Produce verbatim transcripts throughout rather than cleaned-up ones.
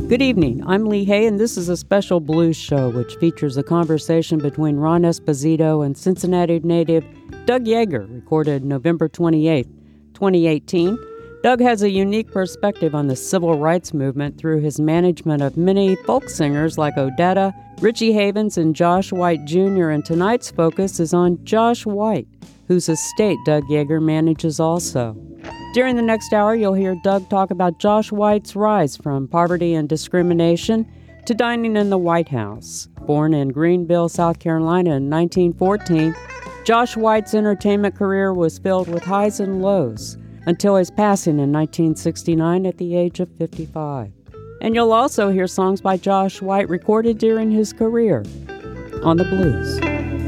Good evening. I'm Lee Hay, and this is a special blues show which features a conversation between Ron Esposito and Cincinnati native Doug Yeager, recorded November twenty-eighth, twenty eighteen. Doug has a unique perspective on the civil rights movement through his management of many folk singers like Odetta, Richie Havens, and Josh White Junior, and tonight's focus is on Josh White, whose estate Doug Yeager manages also. During the next hour, you'll hear Doug talk about Josh White's rise from poverty and discrimination to dining in the White House. Born in Greenville, South Carolina in nineteen fourteen, Josh White's entertainment career was filled with highs and lows until his passing in nineteen sixty-nine at the age of fifty-five. And you'll also hear songs by Josh White recorded during his career on the blues.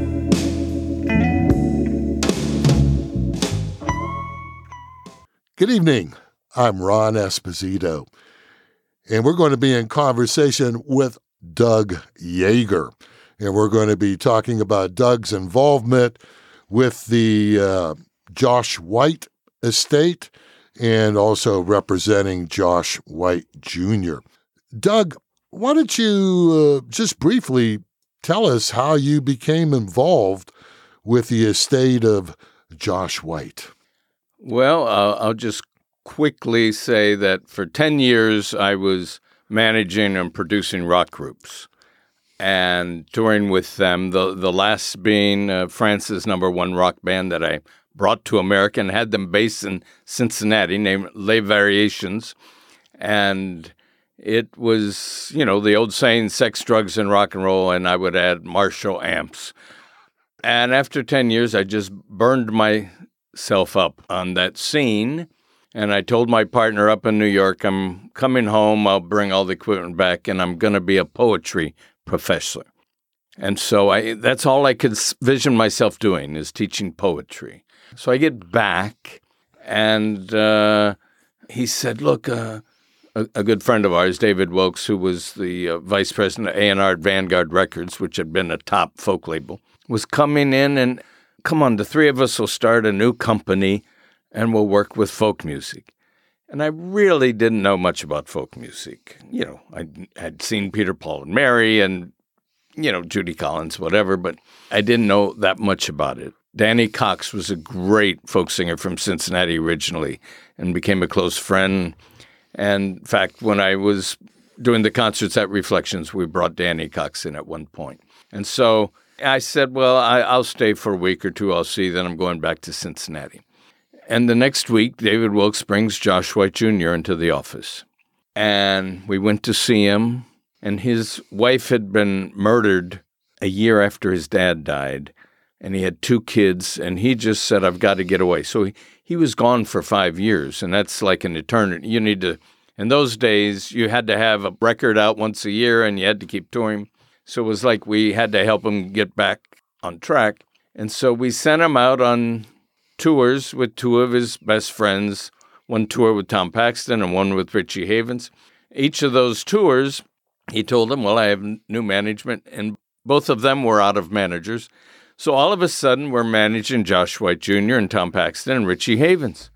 Good evening. I'm Ron Esposito, and we're going to be in conversation with Doug Yeager, and we're going to be talking about Doug's involvement with the uh, Josh White estate and also representing Josh White Junior Doug, why don't you uh, just briefly tell us how you became involved with the estate of Josh White? Well, uh, I'll just quickly say that for ten years I was managing and producing rock groups and touring with them, the, the last being uh, France's number one rock band that I brought to America and had them based in Cincinnati, named Les Variations. And it was, you know, the old saying, sex, drugs, and rock and roll, and I would add Marshall amps. And after ten years, I just burned my self up on that scene, and I told my partner up in New York, I'm coming home, I'll bring all the equipment back, and I'm going to be a poetry professor. And so I that's all I could vision myself doing, is teaching poetry. So I get back, and uh, he said, look, uh, a, a good friend of ours, David Wilkes, who was the uh, vice president of A and R at Vanguard Records, which had been a top folk label, was coming in and come on, the three of us will start a new company and we'll work with folk music. And I really didn't know much about folk music. You know, I had seen Peter, Paul, and Mary and, you know, Judy Collins, whatever, but I didn't know that much about it. Danny Cox was a great folk singer from Cincinnati originally and became a close friend. And in fact, when I was doing the concerts at Reflections, we brought Danny Cox in at one point. And so I said, well, I, I'll stay for a week or two. I'll see. Then I'm going back to Cincinnati. And the next week, David Wilkes brings Josh White Junior into the office. And we went to see him. And his wife had been murdered a year after his dad died. And he had two kids. And he just said, I've got to get away. So he, he was gone for five years. And that's like an eternity. You need to, in those days, you had to have a record out once a year and you had to keep touring. So it was like we had to help him get back on track. And so we sent him out on tours with two of his best friends, one tour with Tom Paxton and one with Richie Havens. Each of those tours, he told them, well, I have new management, and both of them were out of managers. So all of a sudden, we're managing Josh White Junior and Tom Paxton and Richie Havens.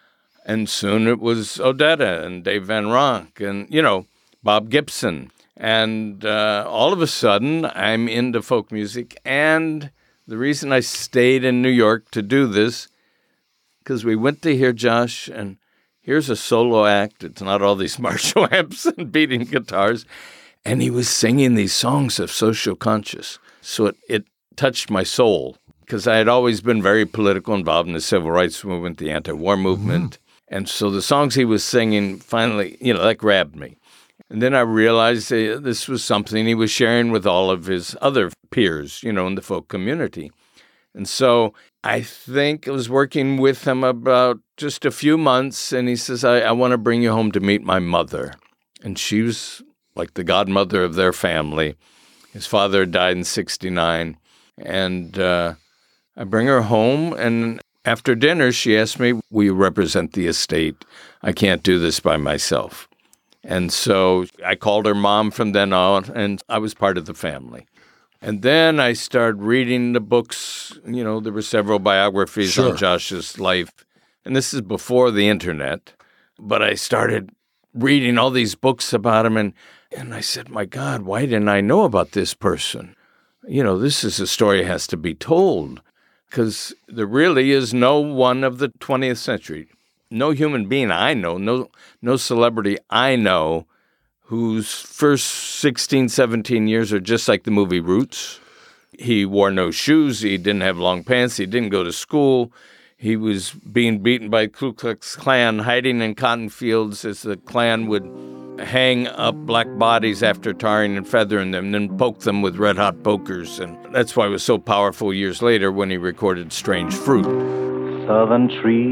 And soon it was Odetta and Dave Van Ronk and, you know, Bob Gibson. And uh, all of a sudden, I'm into folk music. And the reason I stayed in New York to do this, because we went to hear Josh, and here's a solo act. It's not all these Marshall amps and beating guitars. And he was singing these songs of social conscience. So it, it touched my soul, because I had always been very political, involved in the civil rights movement, the anti-war movement. Mm-hmm. And so the songs he was singing finally, you know, that grabbed me. And then I realized uh, this was something he was sharing with all of his other peers, you know, in the folk community. And so I think I was working with him about just a few months, and he says, I, I want to bring you home to meet my mother. And she was like the godmother of their family. His father died in sixty-nine. And uh, I bring her home, and after dinner, she asked me, will you represent the estate? I can't do this by myself. And so I called her mom from then on, and I was part of the family. And then I started reading the books. You know, there were several biographies Sure. on Josh's life. And this is before the internet. But I started reading all these books about him. And, and I said, my God, why didn't I know about this person? You know, this is a story that has to be told, because there really is no one of the twentieth century, no human being I know, no no celebrity I know whose first sixteen, seventeen years are just like the movie Roots. He wore no shoes. He didn't have long pants. He didn't go to school. He was being beaten by Ku Klux Klan, hiding in cotton fields as the Klan would hang up black bodies after tarring and feathering them, then poke them with red-hot pokers. And that's why it was so powerful years later when he recorded Strange Fruit. Southern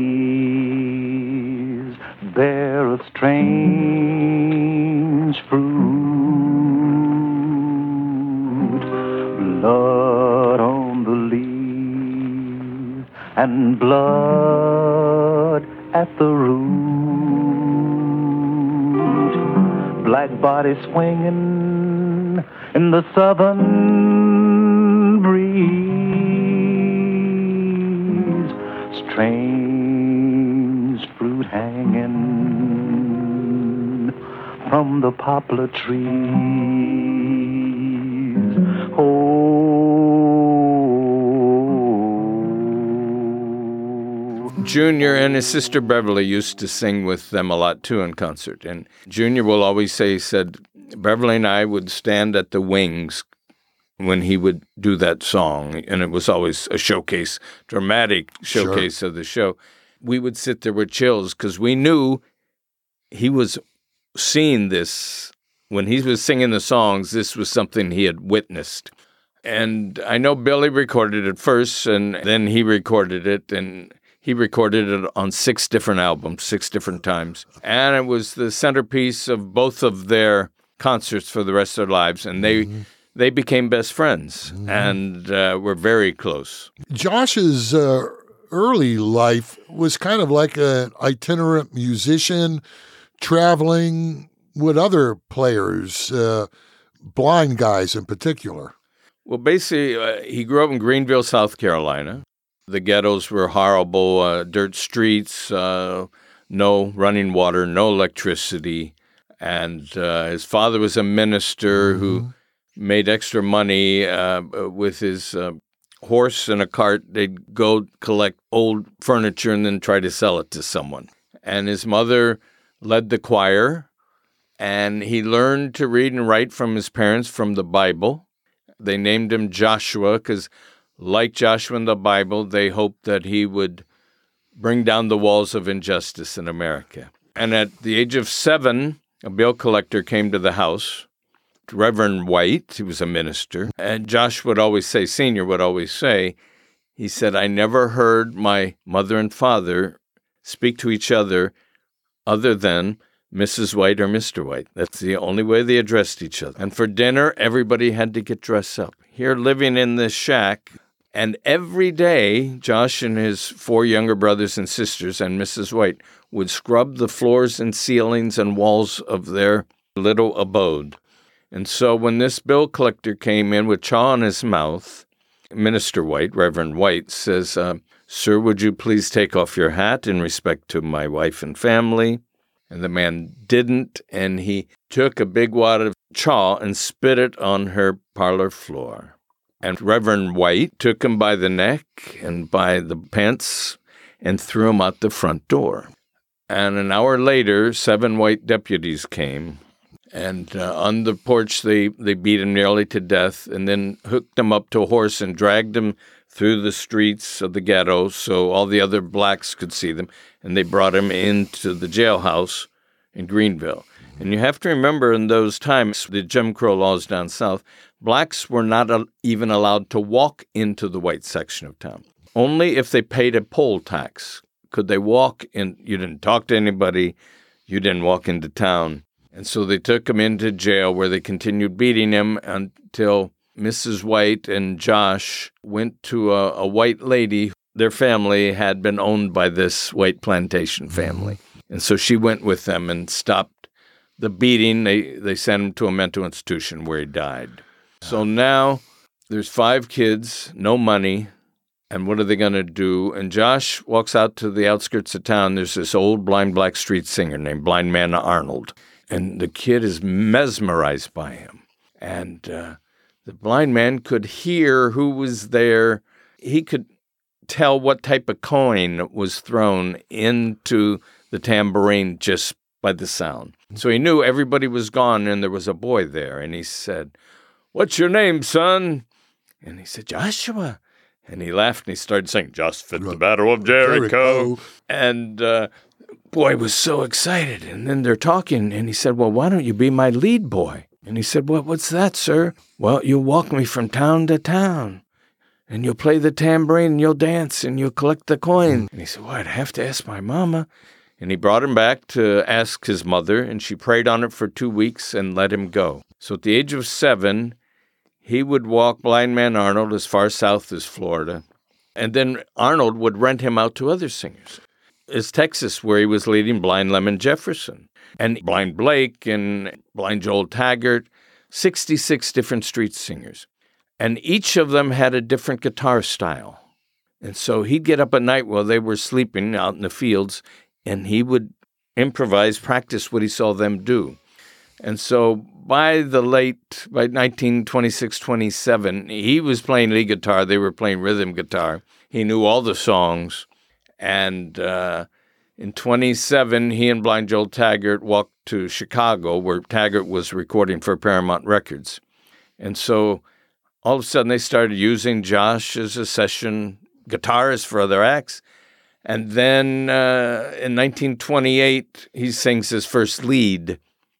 trees bear a strange fruit, blood on the leaves and blood at the root. Black body swinging in the southern breeze, strange fruit hanging from the poplar trees. Oh. Junior and his sister Beverly used to sing with them a lot, too, in concert. And Junior will always say, he said, Beverly and I would stand at the wings when he would do that song. And it was always a showcase, dramatic showcase sure. of the show. We would sit there with chills because we knew he was seeing this. When he was singing the songs, this was something he had witnessed. And I know Billy recorded it first, and then he recorded it, and he recorded it on six different albums, six different times. And it was the centerpiece of both of their concerts for the rest of their lives. And they mm-hmm. they became best friends mm-hmm. and uh, were very close. Josh's uh, early life was kind of like an itinerant musician traveling with other players, uh, blind guys in particular. Well, basically, uh, he grew up in Greenville, South Carolina. The ghettos were horrible, uh, dirt streets, uh, no running water, no electricity. And uh, his father was a minister mm-hmm. who made extra money uh, with his uh, horse and a cart. They'd go collect old furniture and then try to sell it to someone. And his mother led the choir, and he learned to read and write from his parents from the Bible. They named him Joshua because, like Joshua in the Bible, they hoped that he would bring down the walls of injustice in America. And at the age of seven, a bill collector came to the house, Reverend White. He was a minister. And Josh would always say, Senior would always say, he said, I never heard my mother and father speak to each other other than Missus White or Mister White. That's the only way they addressed each other. And for dinner, everybody had to get dressed up. Here, living in this shack, and every day, Josh and his four younger brothers and sisters and Missus White would scrub the floors and ceilings and walls of their little abode. And so when this bill collector came in with chaw in his mouth, Minister White, Reverend White, says, uh, Sir, would you please take off your hat in respect to my wife and family? And the man didn't, and he took a big wad of chaw and spit it on her parlor floor. And Reverend White took him by the neck and by the pants and threw him out the front door. And an hour later, seven white deputies came, and uh, on the porch they, they beat him nearly to death and then hooked him up to a horse and dragged him through the streets of the ghetto so all the other blacks could see them, and they brought him into the jailhouse in Greenville. And you have to remember in those times, the Jim Crow laws down south, blacks were not a- even allowed to walk into the white section of town. Only if they paid a poll tax could they walk in. You didn't talk to anybody. You didn't walk into town. And so they took him into jail where they continued beating him until Missus White and Josh went to a, a white lady. Their family had been owned by this white plantation family. And so she went with them and stopped the beating. They, they sent him to a mental institution where he died. So now there's five kids, no money, And what are they going to do? And Josh walks out to the outskirts of town. There's this old blind black street singer named Blind Man Arnold. And the kid is mesmerized by him. And uh, the blind man could hear who was there. He could tell what type of coin was thrown into the tambourine just by the sound. So he knew everybody was gone and there was a boy there. And he said, "What's your name, son?" And he said, "Joshua." And he laughed and he started saying, "Just fit the Battle of Jericho." Jericho. And uh, boy was so excited. And then they're talking and he said, "Well, why don't you be my lead boy?" And he said, "Well, what's that, sir?" "Well, you'll walk me from town to town. And you'll play the tambourine and you'll dance and you'll collect the coin." And he said, "Well, I'd have to ask my mama." And he brought him back to ask his mother, and she prayed on it for two weeks and let him go. So at the age of seven, he would walk Blind Man Arnold as far south as Florida. And then Arnold would rent him out to other singers. It's Texas, where he was leading Blind Lemon Jefferson and Blind Blake and Blind Joel Taggart, sixty-six different street singers. And each of them had a different guitar style. And so he'd get up at night while they were sleeping out in the fields, and he would improvise, practice what he saw them do. And so by the late, by nineteen twenty-six, twenty-seven, he was playing lead guitar. They were playing rhythm guitar. He knew all the songs. And uh, in twenty-seven, he and Blind Joel Taggart walked to Chicago, where Taggart was recording for Paramount Records. And so all of a sudden, they started using Josh as a session guitarist for other acts. And then uh, in nineteen twenty-eight, he sings his first lead.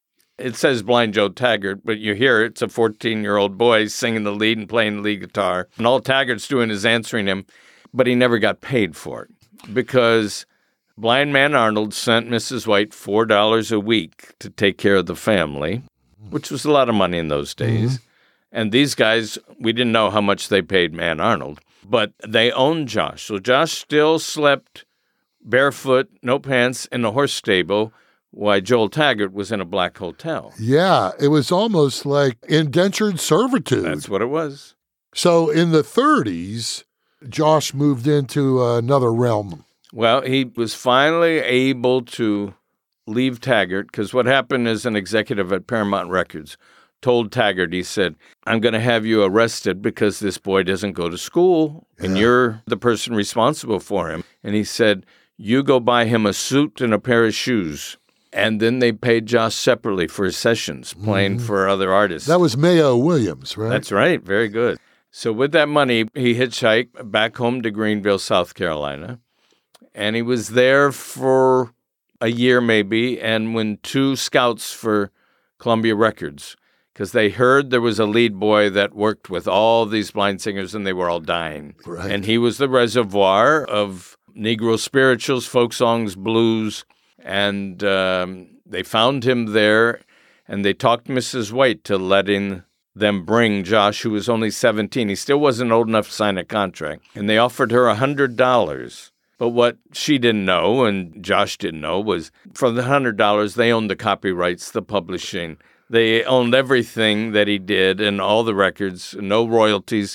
It says Blind Joe Taggart, but you hear it's a fourteen-year-old boy singing the lead and playing the lead guitar. And all Taggart's doing is answering him, but he never got paid for it because Blind Man Arnold sent Missus White four dollars a week to take care of the family, which was a lot of money in those days. Mm-hmm. And these guys, we didn't know how much they paid Man Arnold, but they owned Josh. So Josh still slept barefoot, no pants, in a horse stable, while Joel Taggart was in a black hotel. Yeah, it was almost like indentured servitude. That's what it was. So in the thirties, Josh moved into another realm. Well, he was finally able to leave Taggart, because what happened is an executive at Paramount Records told Taggart, he said, "I'm going to have you arrested because this boy doesn't go to school, and yeah. you're the person responsible for him." And he said, "You go buy him a suit and a pair of shoes." And then they paid Josh separately for his sessions, playing mm-hmm. for other artists. That was Mayo Williams, right? That's right. Very good. So with that money, he hitchhiked back home to Greenville, South Carolina. And he was there for a year maybe, and when two scouts for Columbia Records, because they heard there was a lead boy that worked with all these blind singers and they were all dying. Right. And he was the reservoir of Negro spirituals, folk songs, blues. And um, they found him there, and they talked Missus White to letting them bring Josh, who was only seventeen. He still wasn't old enough to sign a contract. And they offered her one hundred dollars. But what she didn't know, and Josh didn't know, was for the one hundred dollars, they owned the copyrights, the publishing. They owned everything that he did and all the records, no royalties.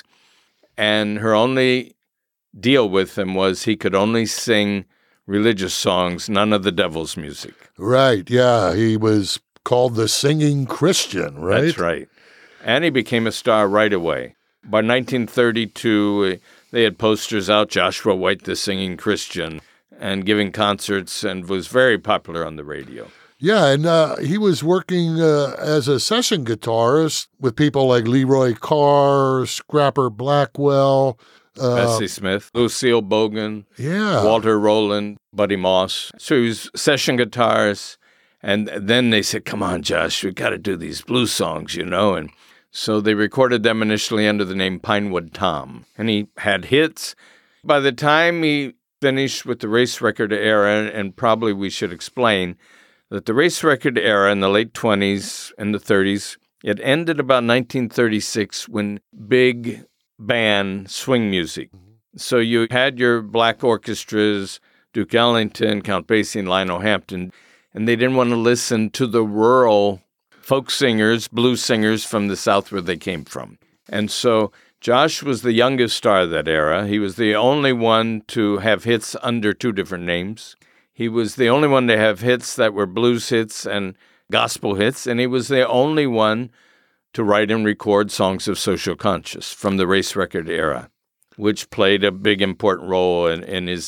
And her only deal with him was he could only sing religious songs, none of the devil's music. Right, yeah. He was called the Singing Christian, right? That's right. And he became a star right away. By nineteen thirty-two, they had posters out, Joshua White, the Singing Christian, and giving concerts, and was very popular on the radio. Yeah, and uh, he was working uh, as a session guitarist with people like Leroy Carr, Scrapper Blackwell, Uh, Bessie Smith, Lucille Bogan, yeah. Walter Rowland, Buddy Moss. So he was session guitarist. And then they said, "Come on, Josh, we got to do these blues songs, you know." And so they recorded them initially under the name Pinewood Tom. And he had hits. By the time he finished with the race record era, and probably we should explain that the race record era in the late twenties and the thirties, it ended about nineteen thirty-six when big band swing music. So you had your black orchestras, Duke Ellington, Count Basie, and Lionel Hampton, and they didn't want to listen to the rural folk singers, blues singers from the South where they came from. And so Josh was the youngest star of that era. He was the only one to have hits under two different names. He was the only one to have hits that were blues hits and gospel hits, and he was the only one to write and record songs of social conscience from the race record era, which played a big important role in, in his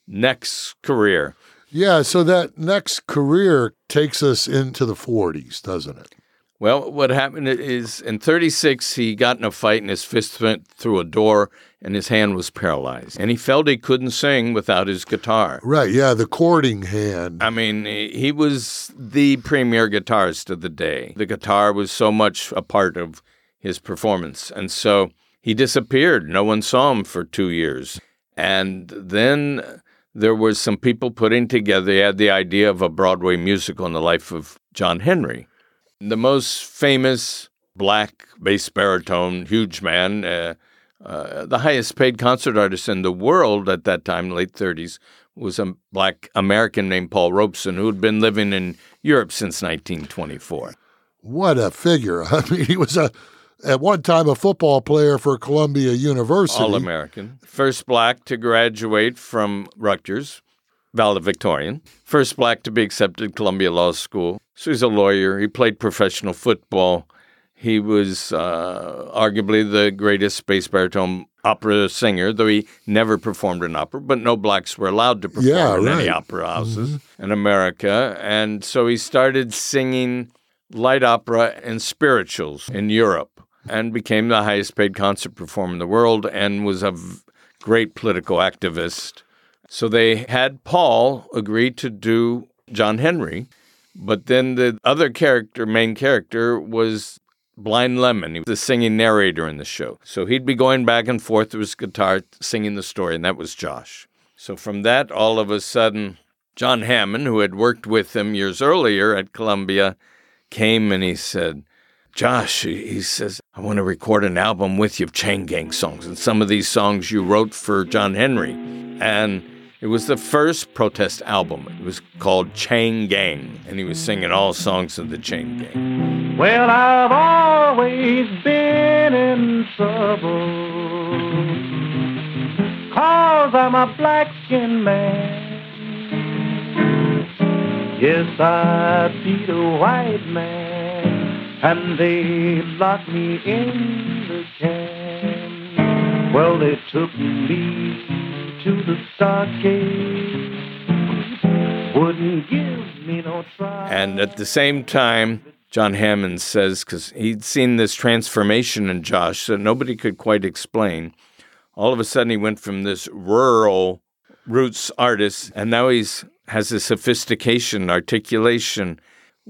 next career. Yeah, so that next career takes us into the forties, doesn't it? Well, what happened is in thirty-six, he got in a fight and his fist went through a door and his hand was paralyzed. And he felt he couldn't sing without his guitar. Right, yeah, the chording hand. I mean, he was the premier guitarist of the day. The guitar was so much a part of his performance. And so he disappeared. No one saw him for two years. And then there was some people putting together, they had the idea of a Broadway musical in the life of John Henry. The most famous black bass baritone, huge man, uh, uh, the highest paid concert artist in the world at that time, late thirties, was a black American named Paul Robeson, who had been living in Europe since nineteen twenty-four. What a figure. I mean, he was a at one time a football player for Columbia University. All-American. First black to graduate from Rutgers, valedictorian. First black to be accepted at Columbia Law School. So he's a lawyer. He played professional football. He was uh, arguably the greatest bass baritone opera singer, though he never performed an opera, but no blacks were allowed to perform yeah, in right. any opera houses mm-hmm. in America. And so he started singing light opera and spirituals in Europe and became the highest paid concert performer in the world and was a v- great political activist. So they had Paul agree to do John Henry, but then the other character, main character, was Blind Lemon. He was the singing narrator in the show. So he'd be going back and forth with his guitar singing the story, and that was Josh. So from that, all of a sudden, John Hammond, who had worked with him years earlier at Columbia, came and he said, Josh, he says, I want to record an album with you of Chain Gang songs, and some of these songs you wrote for John Henry. And it was the first protest album. It was called Chain Gang, and he was singing all songs of the Chain Gang. Well, I've always been in trouble, 'cause I'm a black-skinned man. Yes, I beat a white man, and they locked me in the can. Well, they took me to the stockade, wouldn't give me no try. And at the same time, John Hammond says, because he'd seen this transformation in Josh that nobody could quite explain, all of a sudden he went from this rural roots artist, and now he's has a sophistication, articulation,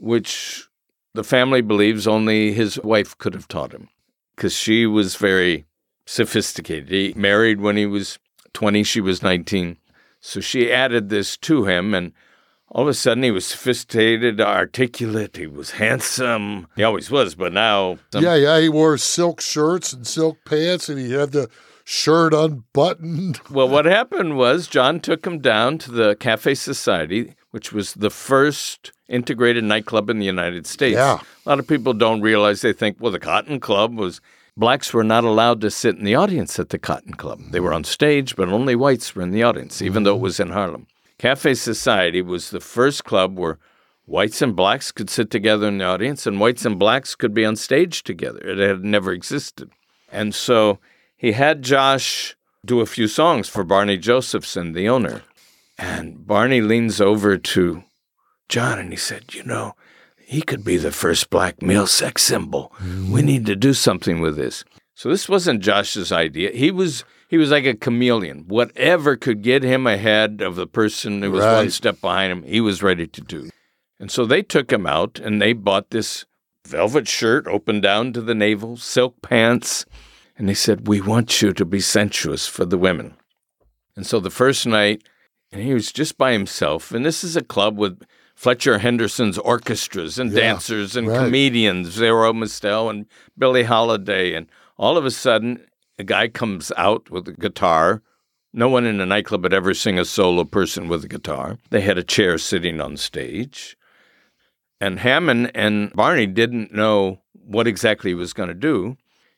which the family believes only his wife could have taught him, because she was very sophisticated. He married when he was twenty, she was nineteen. So she added this to him, and all of a sudden he was sophisticated, articulate, he was handsome. He always was, but now... Some... Yeah, yeah, he wore silk shirts and silk pants, and he had the shirt unbuttoned. Well, what happened was John took him down to the Cafe Society, which was the first integrated nightclub in the United States. Yeah. A lot of people don't realize, they think, well, the Cotton Club was... Blacks were not allowed to sit in the audience at the Cotton Club. They were on stage, but only whites were in the audience, even though it was in Harlem. Cafe Society was the first club where whites and blacks could sit together in the audience, and whites and blacks could be on stage together. It had never existed. And so he had Josh do a few songs for Barney Josephson, the owner. And Barney leans over to John and he said, you know, he could be the first black male sex symbol. Mm. We need to do something with this. So this wasn't Josh's idea. He was he was like a chameleon. Whatever could get him ahead of the person who was right. one step behind him, he was ready to do. And so they took him out and they bought this velvet shirt open down to the navel, silk pants, and they said, we want you to be sensuous for the women. And so the first night, and he was just by himself, and this is a club with Fletcher Henderson's orchestras and yeah, dancers and right. comedians, Zero Mostel and Billie Holiday. And all of a sudden, a guy comes out with a guitar. No one in a nightclub had ever seen a solo person with a guitar. They had a chair sitting on stage. And Hammond and Barney didn't know what exactly he was going to do.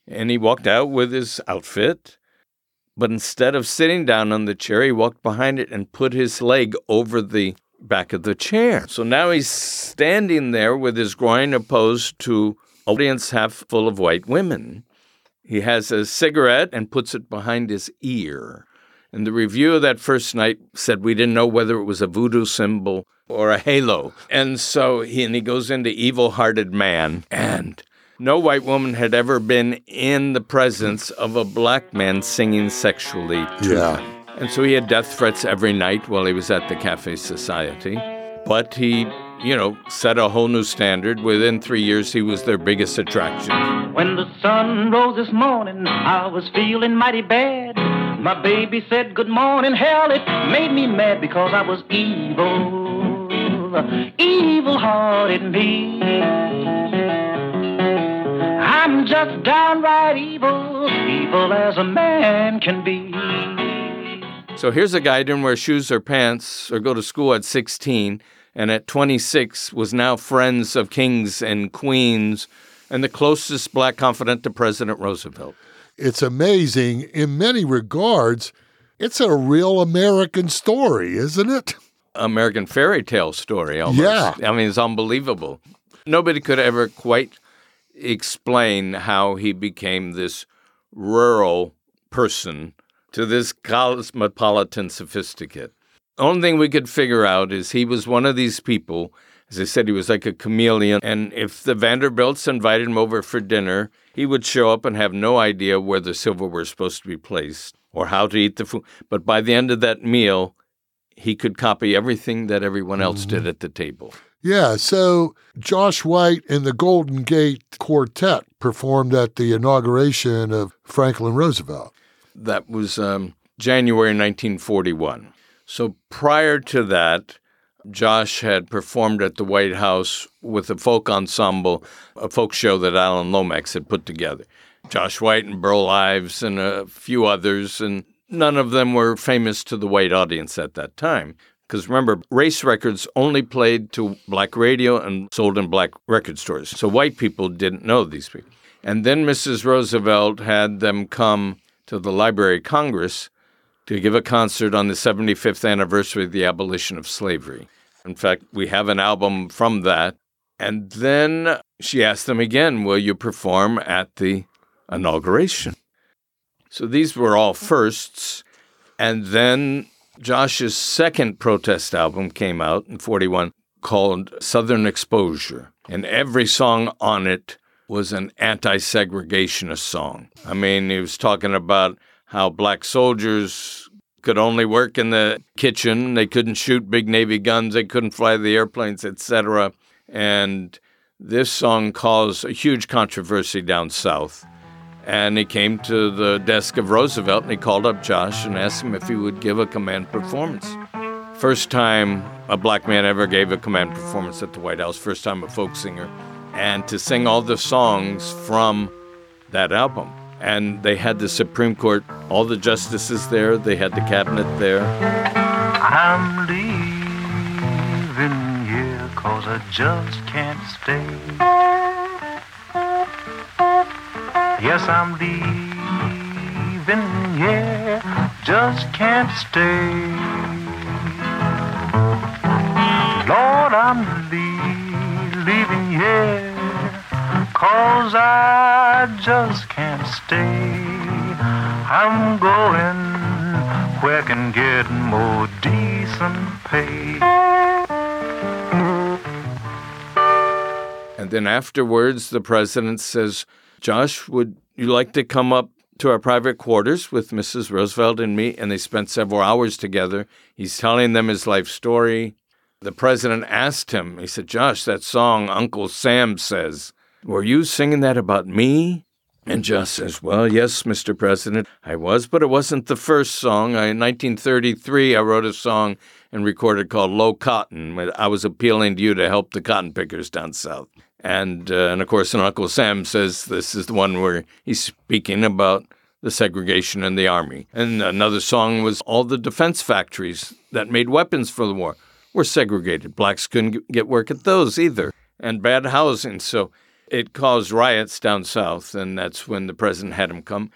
And he walked out with his outfit. But instead of sitting down on the chair, he walked behind it and put his leg over the back of the chair. So now he's standing there with his groin opposed to an audience half full of white women. He has a cigarette and puts it behind his ear. And the review of that first night said we didn't know whether it was a voodoo symbol or a halo. And so he, and he goes into Evil-Hearted Man. And no white woman had ever been in the presence of a black man singing sexually to Yeah. them. And so he had death threats every night while he was at the Cafe Society. But he, you know, set a whole new standard. Within three years, he was their biggest attraction. When the sun rose this morning, I was feeling mighty bad. My baby said good morning. Hell, it made me mad because I was evil, evil-hearted me. I'm just downright evil, evil as a man can be. So here's a guy who didn't wear shoes or pants or go to school at sixteen, and at twenty-six was now friends of kings and queens and the closest black confidant to President Roosevelt. It's amazing. In many regards, it's a real American story, isn't it? American fairy tale story, almost. Yeah. I mean, it's unbelievable. Nobody could ever quite explain how he became this rural person to this cosmopolitan sophisticate. The only thing we could figure out is he was one of these people. As I said, he was like a chameleon. And if the Vanderbilts invited him over for dinner, he would show up and have no idea where the silverware was supposed to be placed or how to eat the food. But by the end of that meal, he could copy everything that everyone else did at the table. Yeah, so Josh White and the Golden Gate Quartet performed at the inauguration of Franklin Roosevelt. That was um, January nineteen forty-one. So prior to that, Josh had performed at the White House with a folk ensemble, a folk show that Alan Lomax had put together. Josh White and Burl Ives and a few others, and none of them were famous to the white audience at that time. Because remember, race records only played to black radio and sold in black record stores. So white people didn't know these people. And then Missus Roosevelt had them come to the Library of Congress to give a concert on the seventy-fifth anniversary of the abolition of slavery. In fact, we have an album from that. And then she asked them again, will you perform at the inauguration? So these were all firsts. And then Josh's second protest album came out in forty-one called Southern Exposure. And every song on it was an anti-segregationist song. I mean, he was talking about how black soldiers could only work in the kitchen. They couldn't shoot big Navy guns. They couldn't fly the airplanes, et cetera. And this song caused a huge controversy down south. And he came to the desk of Roosevelt and he called up Josh and asked him if he would give a command performance. First time a black man ever gave a command performance at the White House, first time a folk singer, and to sing all the songs from that album. And they had the Supreme Court, all the justices there, they had the cabinet there. I'm leaving here 'cause I just can't stay. Yes, I'm leaving here, just can't stay. Lord, I'm le- leaving here, 'cause I just can't stay. I'm going where I can get more decent pay. And then afterwards, the president says, Josh, would you like to come up to our private quarters with Missus Roosevelt and me? And they spent several hours together. He's telling them his life story. The president asked him, he said, Josh, that song Uncle Sam says, were you singing that about me? And Josh says, well, yes, Mister President, I was, but it wasn't the first song. I, in nineteen thirty-three, I wrote a song and recorded called Low Cotton. I was appealing to you to help the cotton pickers down south. And, uh, and of course, and Uncle Sam says this is the one where he's speaking about the segregation in the Army. And another song was all the defense factories that made weapons for the war were segregated. Blacks couldn't get work at those either. And bad housing. So It caused riots down south, and that's when the president had him come.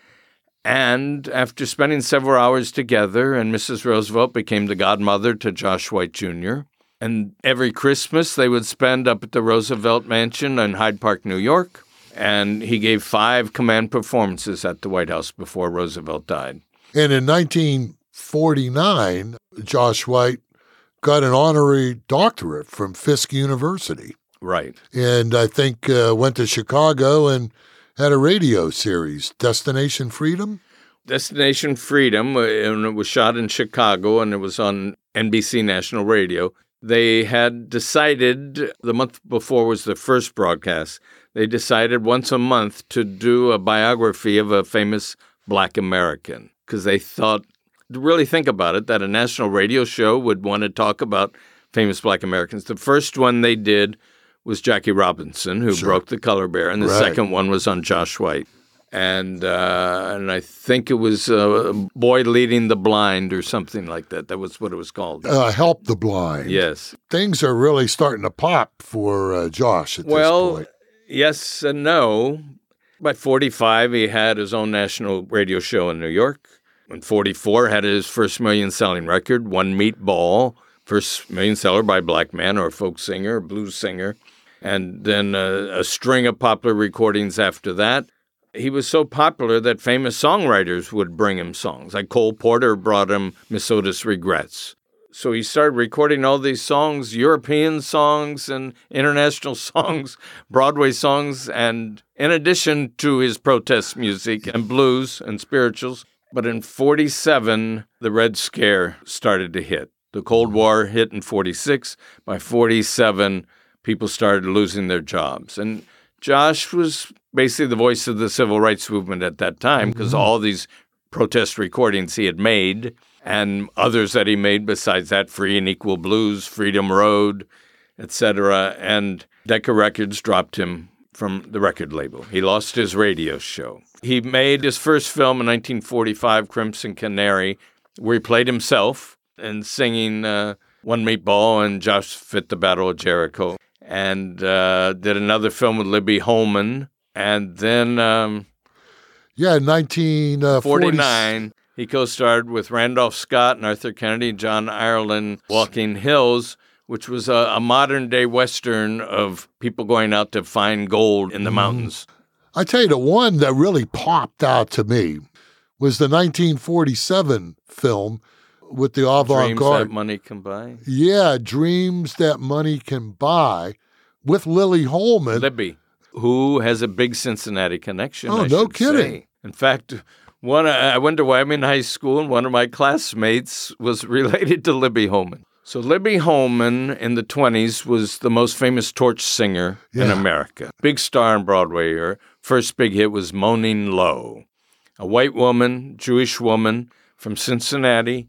And after spending several hours together, and Missus Roosevelt became the godmother to Josh White Junior, and every Christmas they would spend up at the Roosevelt Mansion in Hyde Park, New York, and he gave five command performances at the White House before Roosevelt died. And in nineteen forty-nine, Josh White got an honorary doctorate from Fisk University. Right. And I think uh, went to Chicago and had a radio series, Destination Freedom? Destination Freedom, and it was shot in Chicago, and it was on N B C National Radio. They had decided, the month before was the first broadcast, they decided once a month to do a biography of a famous Black American, because they thought, to really think about it, that a national radio show would want to talk about famous Black Americans. The first one they did was Jackie Robinson, who Sure. broke the color bear, and the Right. second one was on Josh White. And uh, and I think it was uh, Boy Leading the Blind or something like that. That was what it was called. Uh, Help the Blind. Yes. Things are really starting to pop for uh, Josh at Well, this point. yes and no. By forty-five, he had his own national radio show in New York. In forty-four, had his first million-selling record, One Meatball, first million-seller by a black man or a folk singer, or blues singer. And then uh, a string of popular recordings after that. He was so popular that famous songwriters would bring him songs. Like Cole Porter brought him Miss Otis Regrets. So he started recording all these songs, European songs and international songs, Broadway songs, and in addition to his protest music and blues and spirituals. But in forty-seven, the Red Scare started to hit. The Cold War hit in forty-six. By forty-seven, people started losing their jobs. And Josh was basically the voice of the civil rights movement at that time, because mm-hmm. all these protest recordings he had made and others that he made besides that, Free and Equal Blues, Freedom Road, et cetera. And Decca Records dropped him from the record label. He lost his radio show. He made his first film in nineteen forty-five, Crimson Canary, where he played himself and singing uh, One Meatball and Josh Fit the Battle of Jericho. And uh, did another film with Libby Holman. And then um, yeah, nineteen forty-nine, he co-starred with Randolph Scott and Arthur Kennedy, John Ireland, Walking Hills, which was a, a modern-day Western of people going out to find gold in the mm. mountains. I tell you, the one that really popped out to me was the nineteen forty-seven film with the avant-garde. Dreams That Money Can Buy? Yeah, Dreams That Money Can Buy, with Lily Holman. Libby, who has a big Cincinnati connection. Oh, I no should kidding. Say. In fact, one I went to Wyoming High School, and one of my classmates was related to Libby Holman. So Libby Holman in the twenties was the most famous torch singer yeah. in America. Big star on Broadway. Her first big hit was Moaning Low. A white woman, Jewish woman from Cincinnati,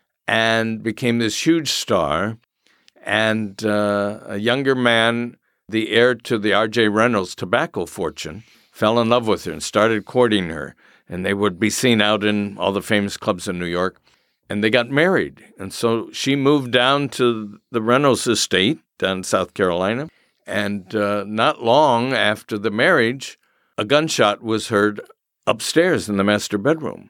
and became this huge star. And uh, a younger man, the heir to the R J Reynolds tobacco fortune, fell in love with her and started courting her. And they would be seen out in all the famous clubs in New York. And they got married. And so she moved down to the Reynolds estate down in South Carolina. And uh, not long after the marriage, a gunshot was heard upstairs in the master bedroom.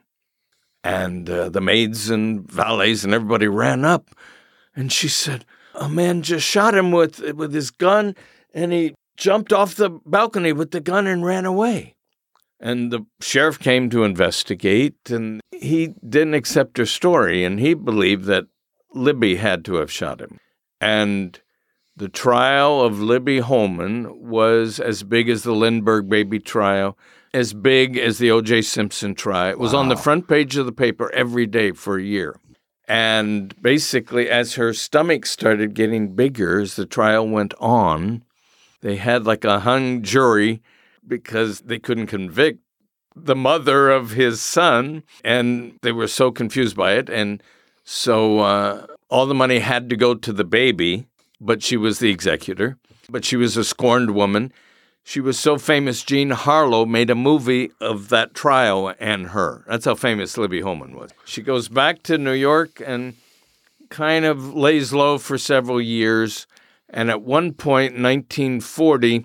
And uh, the maids and valets and everybody ran up. And she said, a man just shot him with with his gun, and he jumped off the balcony with the gun and ran away. And the sheriff came to investigate, and he didn't accept her story, and he believed that Libby had to have shot him. And the trial of Libby Holman was as big as the Lindbergh baby trial, as big as the O J Simpson trial. It was wow. on the front page of the paper every day for a year. And basically, as her stomach started getting bigger as the trial went on, they had like a hung jury because they couldn't convict the mother of his son, and they were so confused by it. And so uh, all the money had to go to the baby, but she was the executor. But she was a scorned woman. She was so famous, Jean Harlow made a movie of that trial and her. That's how famous Libby Holman was. She goes back to New York and kind of lays low for several years. And at one point, nineteen forty,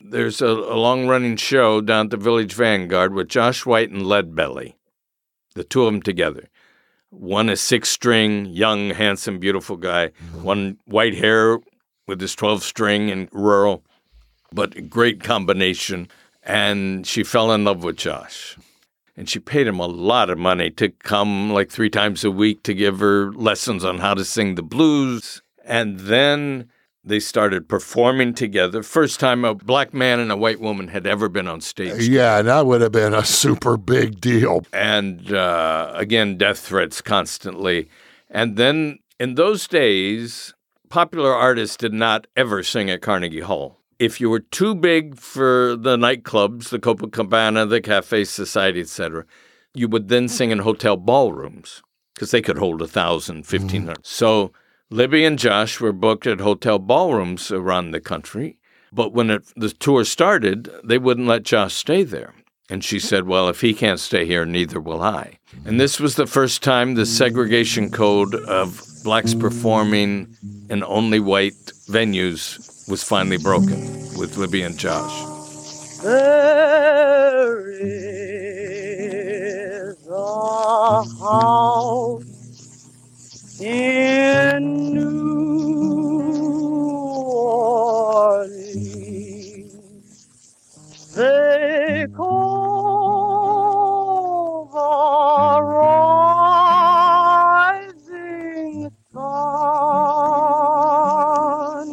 there's a, a long-running show down at the Village Vanguard with Josh White and Leadbelly, the two of them together. One is six-string, young, handsome, beautiful guy. Mm-hmm. One white hair with his twelve-string and rural, but a great combination. And she fell in love with Josh. And she paid him a lot of money to come like three times a week to give her lessons on how to sing the blues. And then they started performing together. First time a black man and a white woman had ever been on stage. Yeah, that would have been a super big deal. And uh, again, death threats constantly. And then in those days, popular artists did not ever sing at Carnegie Hall. If you were too big for the nightclubs, the Copacabana, the Cafe Society, et cetera, you would then sing in hotel ballrooms because they could hold one thousand, fifteen hundred. Mm. So Libby and Josh were booked at hotel ballrooms around the country, but when it, the tour started, they wouldn't let Josh stay there. And she said, well, if he can't stay here, neither will I. And this was the first time the segregation code of blacks performing in only white venues was finally broken with Libby and Josh. There is a house in New Orleans, they call the rising sun,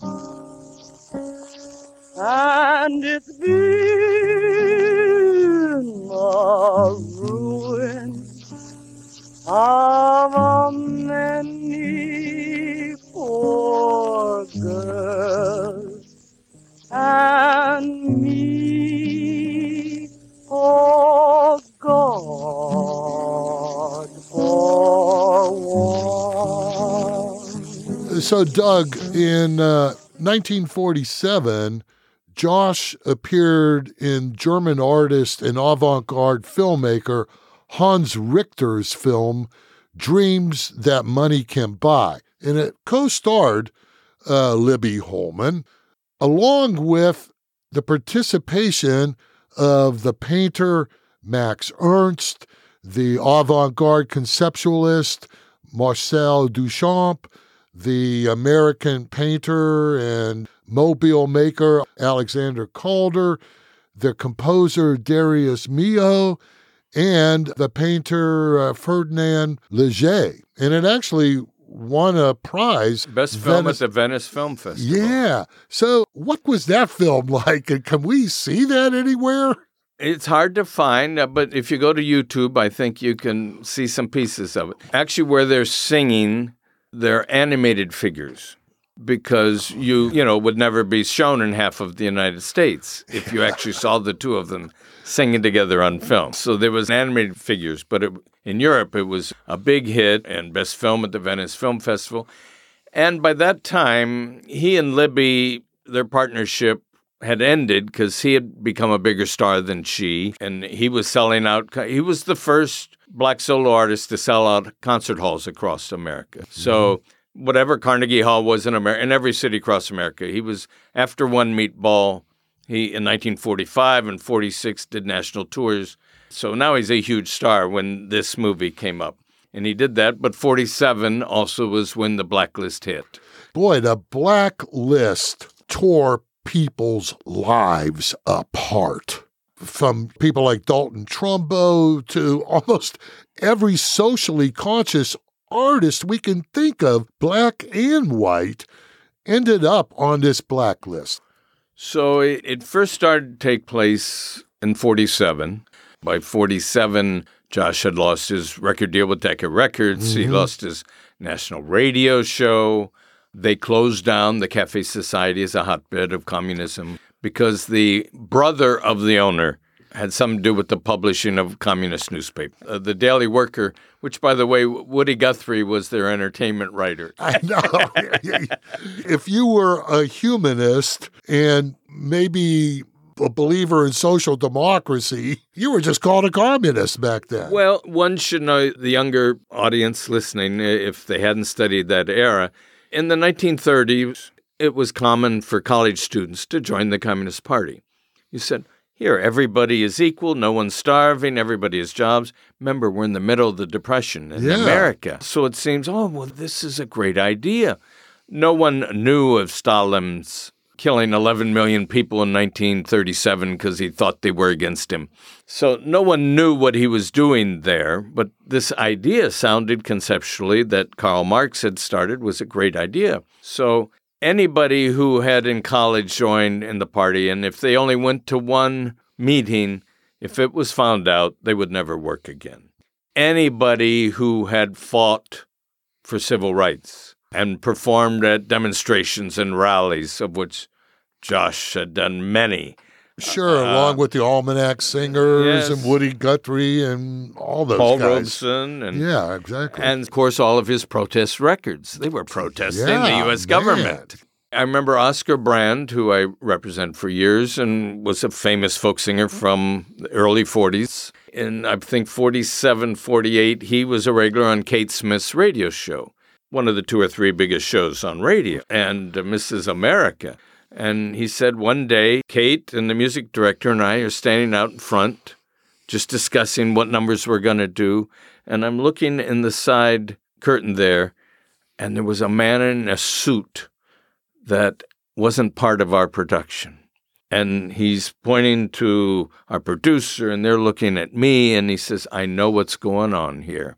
and it's been a ruin of a many poor girls and me, oh God, for one. So, Doug, in uh, nineteen forty-seven, Josh appeared in German artist and avant-garde filmmaker Hans Richter's film, Dreams That Money Can Buy. And it co-starred uh, Libby Holman, along with the participation of the painter Max Ernst, the avant-garde conceptualist Marcel Duchamp, the American painter and mobile maker Alexander Calder, the composer Darius Milhaud, and the painter uh, Ferdinand Leger. And it actually won a prize. Best film Venice. At the Venice Film Festival. Yeah. So what was that film like? And can we see that anywhere? It's hard to find, uh, but if you go to YouTube, I think you can see some pieces of it. Actually, where they're singing, they're animated figures. Because you, you know, would never be shown in half of the United States if you actually saw the two of them singing together on film. So there was animated figures, but it, in Europe it was a big hit and best film at the Venice Film Festival. And by that time, he and Libby, their partnership had ended because he had become a bigger star than she, and he was selling out. He was the first black solo artist to sell out concert halls across America. Mm-hmm. So whatever Carnegie Hall was in America, in every city across America. He was, after One Meatball, he, in nineteen forty-five and forty-six, did national tours. So now he's a huge star when this movie came up. And he did that, but forty-seven also was when the Blacklist hit. Boy, the Blacklist tore people's lives apart. From people like Dalton Trumbo to almost every socially conscious artist we can think of, black and white, ended up on this blacklist. So it, it first started to take place in forty-seven. By forty-seven, Josh had lost his record deal with Decca Records. Mm-hmm. He lost his national radio show. They closed down the Cafe Society as a hotbed of communism because the brother of the owner had something to do with the publishing of a communist newspaper. Uh, the Daily Worker, which, by the way, Woody Guthrie was their entertainment writer. I know. If you were a humanist and maybe a believer in social democracy, you were just called a communist back then. Well, one should know, the younger audience listening, if they hadn't studied that era, in the nineteen thirties, it was common for college students to join the Communist Party. You said, here, everybody is equal, no one's starving, everybody has jobs. Remember, we're in the middle of the Depression in Yeah. America. So it seems, oh, well, this is a great idea. No one knew of Stalin's killing eleven million people in nineteen thirty-seven because he thought they were against him. So no one knew what he was doing there, but this idea sounded conceptually that Karl Marx had started was a great idea. So anybody who had in college joined in the party, and if they only went to one meeting, if it was found out, they would never work again. Anybody who had fought for civil rights and performed at demonstrations and rallies, of which Josh had done many. Sure, Uh, along with the Almanac Singers yes. and Woody Guthrie and all those Paul guys. Robeson. And, Yeah, exactly. and, of course, all of his protest records. They were protesting Yeah, the U S government. man. I remember Oscar Brand, who I represent for years and was a famous folk singer from the early forties. In, I think, forty-seven, forty-eight, he was a regular on Kate Smith's radio show, one of the two or three biggest shows on radio, and uh, Missus America. And he said one day, Kate and the music director and I are standing out in front, just discussing what numbers we're going to do. And I'm looking in the side curtain there, and there was a man in a suit that wasn't part of our production. And he's pointing to our producer, and they're looking at me, and he says, I know what's going on here.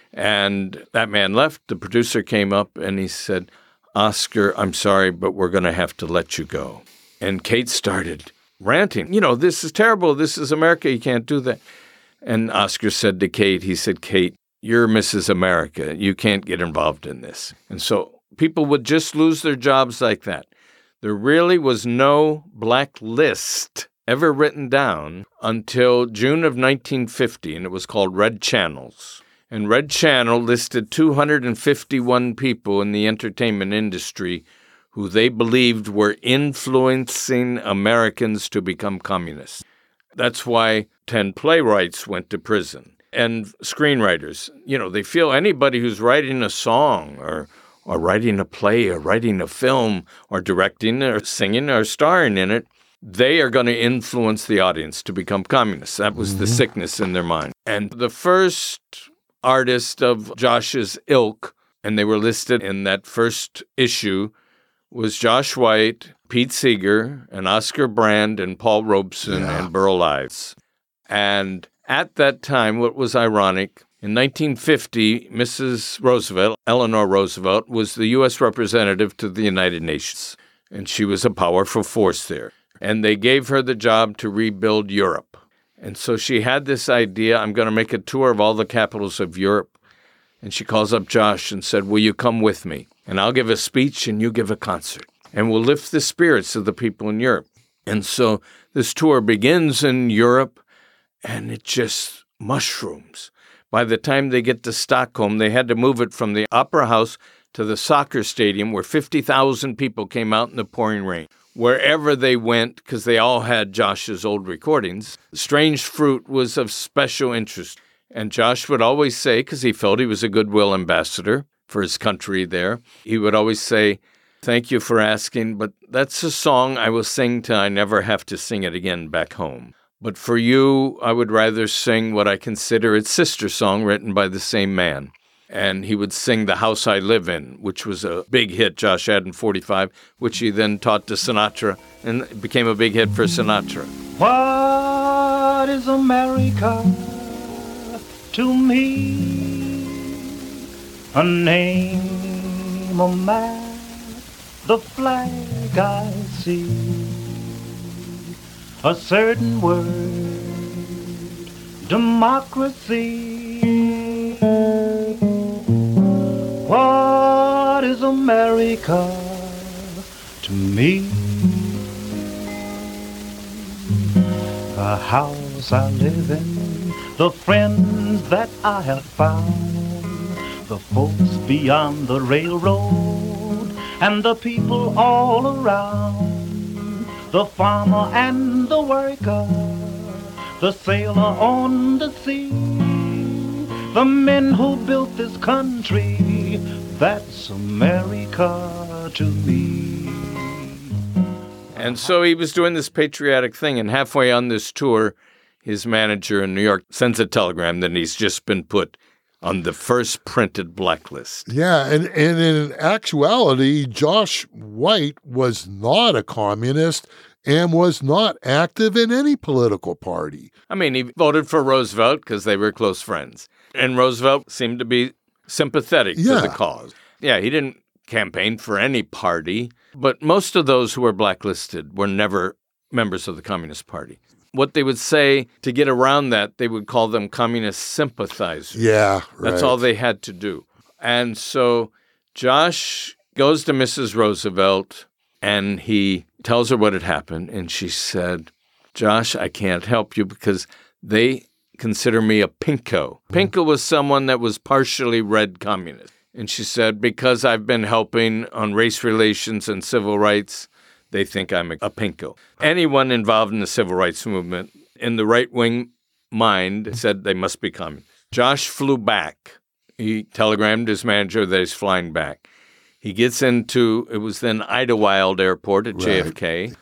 And that man left. The producer came up, and he said, Oscar, I'm sorry, but we're going to have to let you go. And Kate started ranting. You know, this is terrible. This is America. You can't do that. And Oscar said to Kate, he said, Kate, you're Missus America. You can't get involved in this. And so people would just lose their jobs like that. There really was no black list ever written down until June of nineteen fifty, and it was called Red Channels. And Red Channel listed two hundred fifty-one people in the entertainment industry who they believed were influencing Americans to become communists. That's why ten playwrights went to prison. And screenwriters, you know, they feel anybody who's writing a song or or writing a play or writing a film or directing or singing or starring in it, they are going to influence the audience to become communists. That was the sickness in their mind. And the first artist of Josh's ilk, and they were listed in that first issue, was Josh White, Pete Seeger, and Oscar Brand, and Paul Robeson, Yeah. and Burl Ives. And at that time, what was ironic, in nineteen fifty, Missus Roosevelt, Eleanor Roosevelt, was the U S representative to the United Nations, and she was a powerful force there. And they gave her the job to rebuild Europe. And so she had this idea, I'm going to make a tour of all the capitals of Europe. And she calls up Josh and said, will you come with me? And I'll give a speech and you give a concert. And we'll lift the spirits of the people in Europe. And so this tour begins in Europe, and it just mushrooms. By the time they get to Stockholm, they had to move it from the Opera House to the soccer stadium where fifty thousand people came out in the pouring rain. Wherever they went, because they all had Josh's old recordings, Strange Fruit was of special interest. And Josh would always say, because he felt he was a goodwill ambassador for his country there, he would always say, thank you for asking, but that's a song I will sing till I never have to sing it again back home. But for you, I would rather sing what I consider its sister song written by the same man. And he would sing The House I Live In, which was a big hit Josh had in forty-five, which he then taught to Sinatra, and it became a big hit for Sinatra. What is America to me? A name, a map, the flag I see. A certain word, democracy. What is America to me? The house I live in, the friends that I have found, the folks beyond the railroad, and the people all around. The farmer and the worker, the sailor on the sea, the men who built this country, that's America to me. And so he was doing this patriotic thing, and halfway on this tour, his manager in New York sends a telegram that he's just been put on the first printed blacklist. Yeah, and, and in actuality, Josh White was not a communist and was not active in any political party. I mean, he voted for Roosevelt because they were close friends. And Roosevelt seemed to be sympathetic Yeah. to the cause. Yeah, he didn't campaign for any party, but most of those who were blacklisted were never members of the Communist Party. What they would say to get around that, they would call them communist sympathizers. Yeah, right. That's all they had to do. And so Josh goes to Missus Roosevelt, and he tells her what had happened. And she said, Josh, I can't help you because they consider me a pinko. Pinko was someone that was partially red communist. And she said, because I've been helping on race relations and civil rights, they think I'm a, a pinko. Anyone involved in the civil rights movement in the right-wing mind said they must be communist. Josh flew back. He telegrammed his manager that he's flying back. He gets into, it was then Idlewild Airport at J F K, right.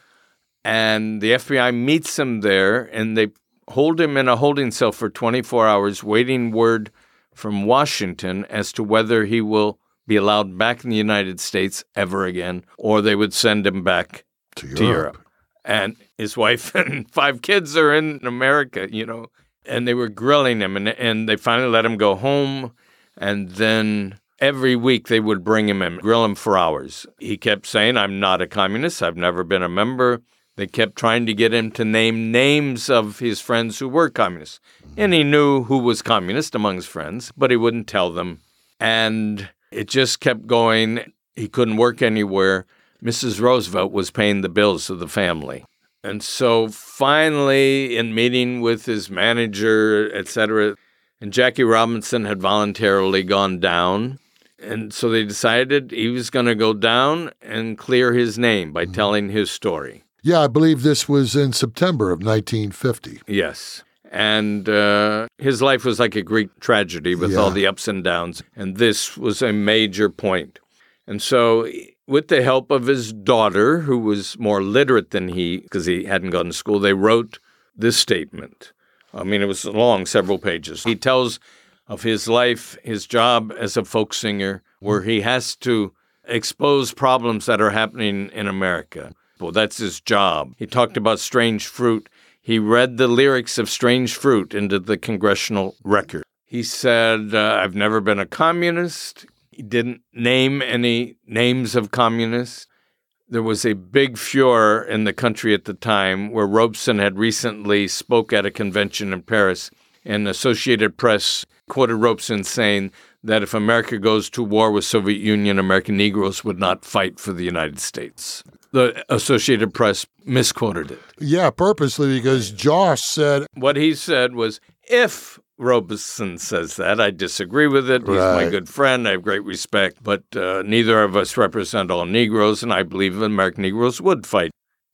And the F B I meets him there, and they hold him in a holding cell for twenty-four hours, waiting word from Washington as to whether he will be allowed back in the United States ever again, or they would send him back to to Europe. Europe. And his wife and five kids are in America, you know, and they were grilling him, and, and they finally let him go home, and then every week they would bring him in, grill him for hours. He kept saying, I'm not a communist. I've never been a member. They kept trying to get him to name names of his friends who were communists. And he knew who was communist among his friends, but he wouldn't tell them. And it just kept going. He couldn't work anywhere. Missus Roosevelt was paying the bills of the family. And so finally, in meeting with his manager, et cetera, and Jackie Robinson had voluntarily gone down. And so they decided he was going to go down and clear his name by telling his story. Yeah, I believe this was in September of nineteen fifty. Yes. And uh, his life was like a Greek tragedy with Yeah. all the ups and downs. And this was a major point. And so with the help of his daughter, who was more literate than he, because he hadn't gone to school, they wrote this statement. I mean, it was long, several pages. He tells of his life, his job as a folk singer, where he has to expose problems that are happening in America. Well, that's his job. He talked about Strange Fruit. He read the lyrics of Strange Fruit into the congressional record. He said, uh, I've never been a communist. He didn't name any names of communists. There was a big furor in the country at the time where Robeson had recently spoke at a convention in Paris, and the Associated Press quoted Robeson saying that if America goes to war with Soviet Union, American Negroes would not fight for the United States. The Associated Press misquoted it. Yeah, purposely, because Josh said, What he said was, if Robeson says that, I disagree with it. He's Right. my good friend. I have great respect. But uh, neither of us represent all Negroes, and I believe American Negroes would fight.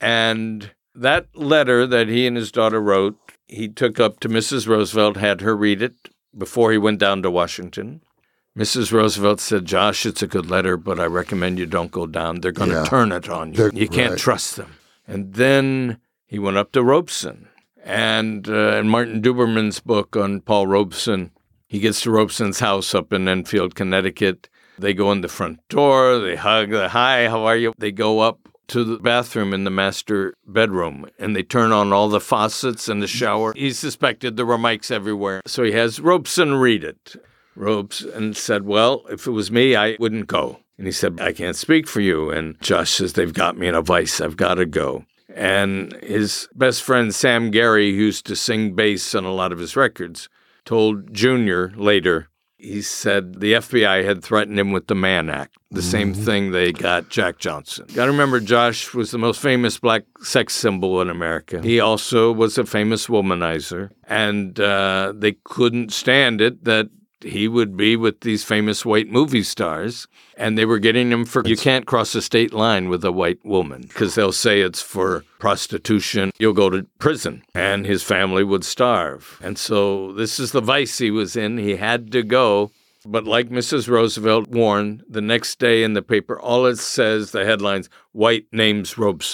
And that letter that he and his daughter wrote, he took up to Missus Roosevelt, had her read it before he went down to Washington. Missus Roosevelt said, Josh, it's a good letter, but I recommend you don't go down. They're going to Yeah. turn it on you. They're- You can't right. trust them. And then he went up to Robeson. And uh, in Martin Duberman's book on Paul Robeson, he gets to Robeson's house up in Enfield, Connecticut. They go in the front door. They hug. They, Hi, how are you? They go up to the bathroom in the master bedroom, and they turn on all the faucets in the shower. He suspected there were mics everywhere. So he has Robeson read it. Robeson said, well, if it was me, I wouldn't go. And he said, I can't speak for you. And Josh says, they've got me in a vice. I've got to go. And his best friend, Sam Gary, who used to sing bass on a lot of his records, told Junior later, he said the F B I had threatened him with the Mann Act, the mm-hmm. same thing they got Jack Johnson. Got to remember, Josh was the most famous black sex symbol in America. He also was a famous womanizer, and uh, they couldn't stand it that he would be with these famous white movie stars, and they were getting him for, you can't cross a state line with a white woman because they'll say it's for prostitution. You'll go to prison, and his family would starve. And so this is the vice he was in. He had to go. But like Missus Roosevelt warned, the next day in the paper, all it says, the headlines, white names Robeson.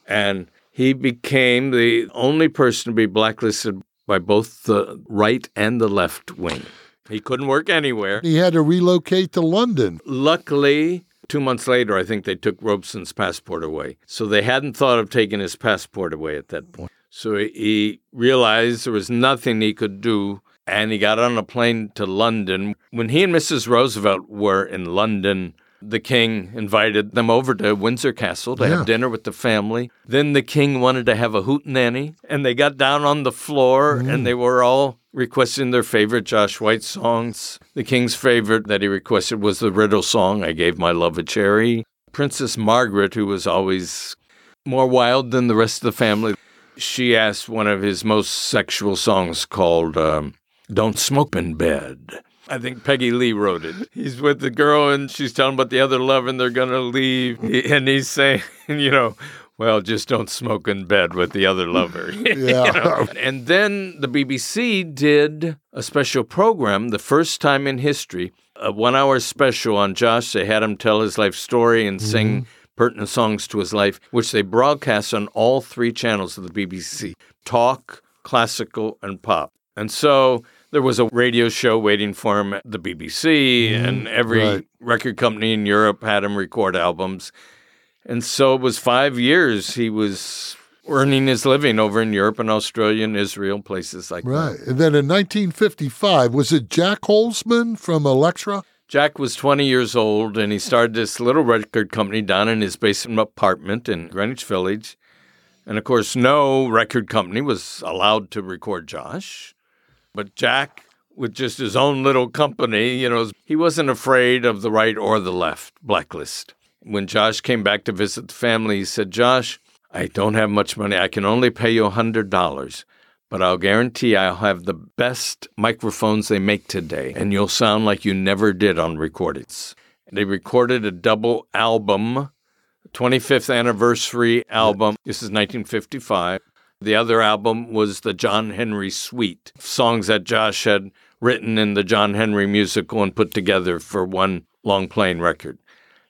And he became the only person to be blacklisted by both the right and the left wing. He couldn't work anywhere. He had to relocate to London. Luckily, two months later, I think they took Robeson's passport away. So they hadn't thought of taking his passport away at that point. So he realized there was nothing he could do, and he got on a plane to London. When he and Missus Roosevelt were in London, the king invited them over to Windsor Castle to Yeah. have dinner with the family. Then the king wanted to have a hootenanny, and they got down on the floor, Mm. and they were all requesting their favorite Josh White songs. The king's favorite that he requested was the riddle song, I Gave My Love a Cherry. Princess Margaret, who was always more wild than the rest of the family, she asked one of his most sexual songs called um, Don't Smoke in Bed. I think Peggy Lee wrote it. He's with the girl, and she's telling about the other lover, and they're going to leave. And he's saying, you know, well, just don't smoke in bed with the other lover. Yeah. You know? And then the B B C did a special program, the first time in history, a one-hour special on Josh. They had him tell his life story and sing pertinent songs to his life, which they broadcast on all three channels of the B B C, talk, classical, and pop. And so there was a radio show waiting for him at the B B C, mm, and every right. record company in Europe had him record albums. And so it was five years he was earning his living over in Europe and Australia and Israel, places like Right. that. And then in nineteen fifty-five, was it Jack Holzman from Elektra? Jack was twenty years old, and he started this little record company down in his basement apartment in Greenwich Village. And, of course, no record company was allowed to record Josh. But Jack, with just his own little company, you know, he wasn't afraid of the right or the left blacklist. When Josh came back to visit the family, he said, Josh, I don't have much money. I can only pay you one hundred dollars. But I'll guarantee I'll have the best microphones they make today, and you'll sound like you never did on recordings. They recorded a double album, twenty-fifth anniversary album. This is nineteen fifty-five. The other album was the John Henry Suite, songs that Josh had written in the John Henry musical and put together for one long-playing record.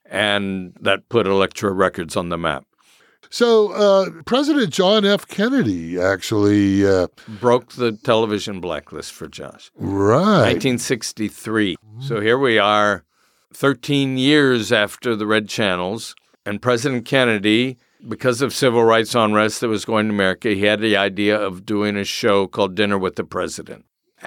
And that put Elektra Records on the map. So uh, President John F. Kennedy actually... Uh, broke the television blacklist for Josh. Right. nineteen sixty-three. So here we are, thirteen years after the Red Channels, and President Kennedy, because of civil rights unrest that was going to America, he had the idea of doing a show called Dinner with the President.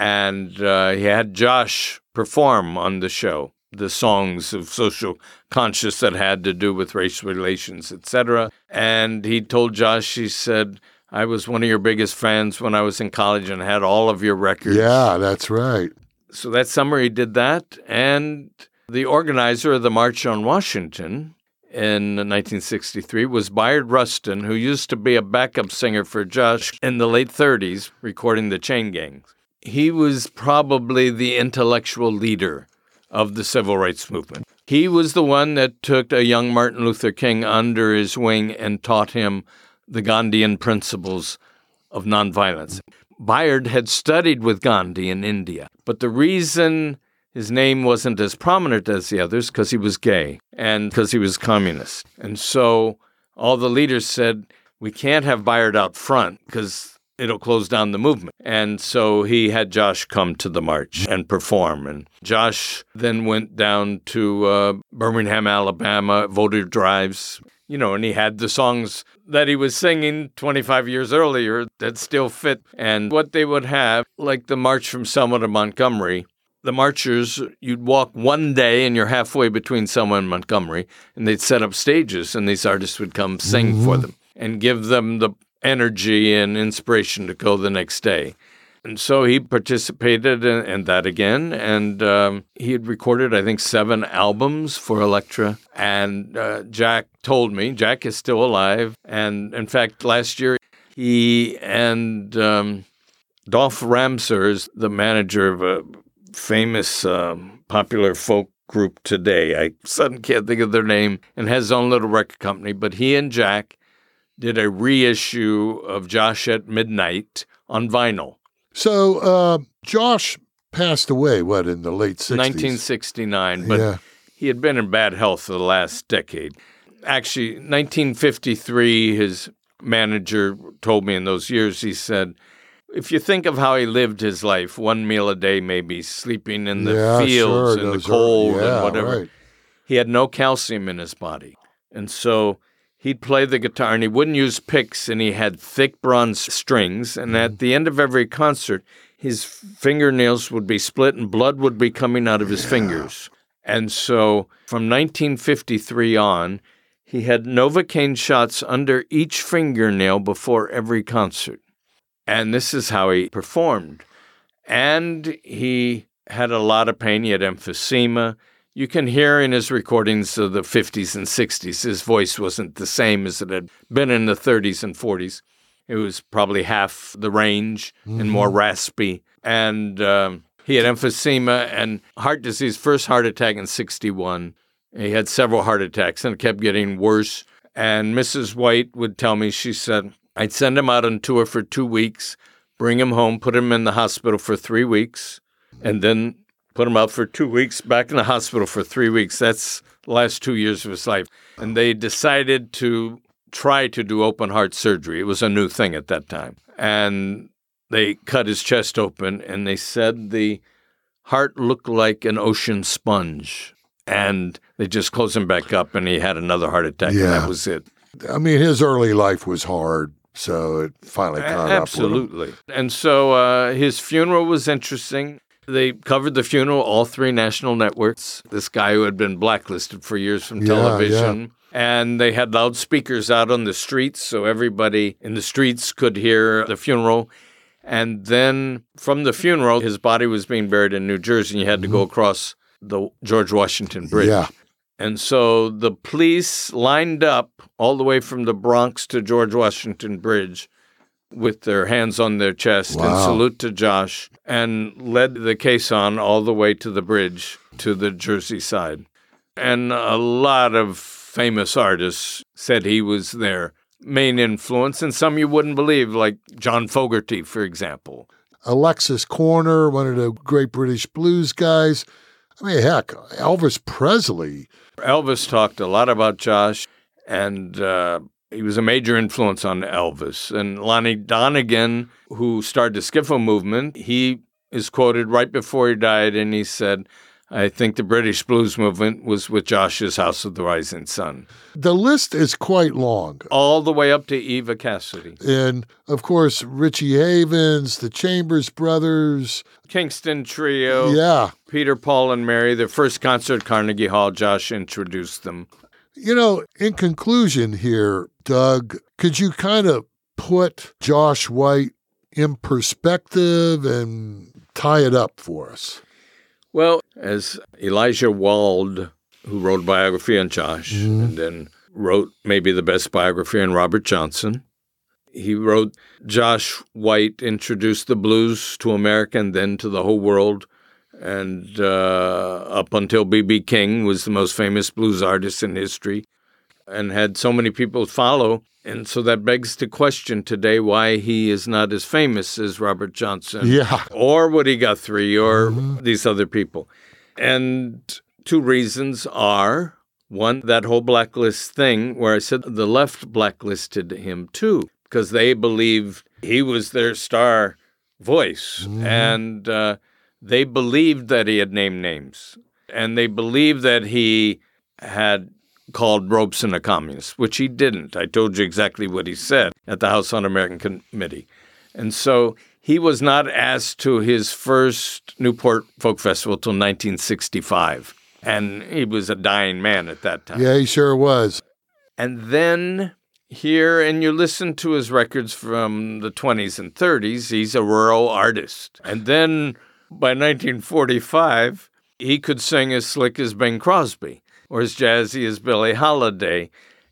And uh, he had Josh perform on the show the songs of social conscience that had to do with race relations, et cetera. And he told Josh, he said, I was one of your biggest fans when I was in college and had all of your records. Yeah, that's right. So that summer he did that. And the organizer of the March on Washington in nineteen sixty-three was Bayard Rustin, who used to be a backup singer for Josh in the late thirties, recording the Chain Gang. He was probably the intellectual leader of the civil rights movement. He was the one that took a young Martin Luther King under his wing and taught him the Gandhian principles of nonviolence. Bayard had studied with Gandhi in India, but the reason his name wasn't as prominent as the others because he was gay and because he was communist. And so all the leaders said, we can't have Bayard out front because it'll close down the movement. And so he had Josh come to the march and perform. And Josh then went down to uh, Birmingham, Alabama, voter drives, you know, and he had the songs that he was singing twenty-five years earlier that still fit. And what they would have, like the March from Selma to Montgomery, the marchers, you'd walk one day and you're halfway between Selma and Montgomery, and they'd set up stages, and these artists would come sing mm-hmm. for them and give them the energy and inspiration to go the next day. And so he participated in, in that again, and um, he had recorded, I think, seven albums for Elektra. And uh, Jack told me, Jack is still alive, and in fact, last year, he and um, Dolph Ramsers, the manager of a famous um, popular folk group today, I suddenly can't think of their name, and has his own little record company, but he and Jack did a reissue of Josh at Midnight on vinyl. So uh, Josh passed away, what, in the late sixties? nineteen sixty-nine, but yeah. he had been in bad health for the last decade. Actually, nineteen fifty-three, his manager told me in those years, he said, if you think of how he lived his life, one meal a day, maybe sleeping in the Yeah, fields sure, in the those are- cold yeah, and whatever. right. He had no calcium in his body. And so he'd play the guitar, and he wouldn't use picks, and he had thick bronze strings. And at the end of every concert, his fingernails would be split and blood would be coming out of his fingers. And so from nineteen fifty-three on, he had Novocaine shots under each fingernail before every concert. And this is how he performed. And he had a lot of pain. He had emphysema. You can hear in his recordings of the fifties and sixties, his voice wasn't the same as it had been in the thirties and forties. It was probably half the range mm-hmm. and more raspy. And um, he had emphysema and heart disease, first heart attack in sixty-one. He had several heart attacks and it kept getting worse. And Missus White would tell me, she said, I'd send him out on tour for two weeks, bring him home, put him in the hospital for three weeks, and then put him out for two weeks, back in the hospital for three weeks. That's the last two years of his life. And they decided to try to do open heart surgery. It was a new thing at that time. And they cut his chest open, and they said the heart looked like an ocean sponge. And they just closed him back up, and he had another heart attack, Yeah. and that was it. I mean, his early life was hard, so it finally caught Absolutely. up with him. And so uh, his funeral was interesting. They covered the funeral, all three national networks. This guy who had been blacklisted for years from Yeah, television. yeah. And they had loudspeakers out on the streets, so everybody in the streets could hear the funeral. And then from the funeral, his body was being buried in New Jersey, and you had to go across the George Washington Bridge. Yeah. And so the police lined up all the way from the Bronx to George Washington Bridge with their hands on their chest Wow. and salute to Josh, and led the caisson all the way to the bridge to the Jersey side. And a lot of famous artists said he was their main influence, and some you wouldn't believe, like John Fogerty, for example. Alexis Corner, one of the great British blues guys. I mean, heck, Elvis Presley. Elvis talked a lot about Josh, and uh, he was a major influence on Elvis. And Lonnie Donegan, who started the skiffle movement, he is quoted right before he died, and he said, I think the British blues movement was with Josh's House of the Rising Sun. The list is quite long. All the way up to Eva Cassidy. And, of course, Richie Havens, the Chambers Brothers. Kingston Trio. Yeah. Peter, Paul, and Mary. Their first concert at Carnegie Hall, Josh introduced them. You know, in conclusion here, Doug, could you kind of put Josh White in perspective and tie it up for us? Well, as Elijah Wald, who wrote a biography on Josh, mm-hmm. and then wrote maybe the best biography on Robert Johnson, he wrote, Josh White introduced the blues to America and then to the whole world. And uh, up until B B King was the most famous blues artist in history and had so many people follow. And so that begs the question today why he is not as famous as Robert Johnson yeah. or Woody Guthrie or mm-hmm. these other people. And two reasons are, one, that whole blacklist thing where I said the left blacklisted him too because they believed he was their star voice. Mm-hmm. And uh, they believed that he had named names. And they believed that he had called Robeson a communist, which he didn't. I told you exactly what he said at the House Un-American Committee. And so he was not asked to his first Newport Folk Festival till nineteen sixty-five. And he was a dying man at that time. Yeah, he sure was. And then here, and you listen to his records from the twenties and thirties, he's a rural artist. And then by nineteen forty-five, he could sing as slick as Bing Crosby or as jazzy as Billie Holiday.